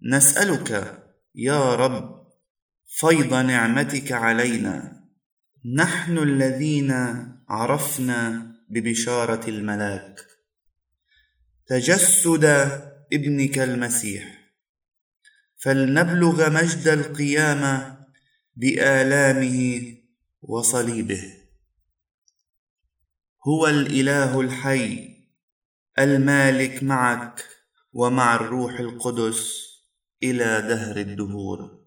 نسألك يا رب فيض نعمتك علينا، نحن الذين عرفنا ببشارة الملاك تجسد ابنك المسيح، فلنبلغ مجد القيامة بآلامه وصليبه. هو الإله الحي المالك معك ومع الروح القدس إلى دهر الدهور.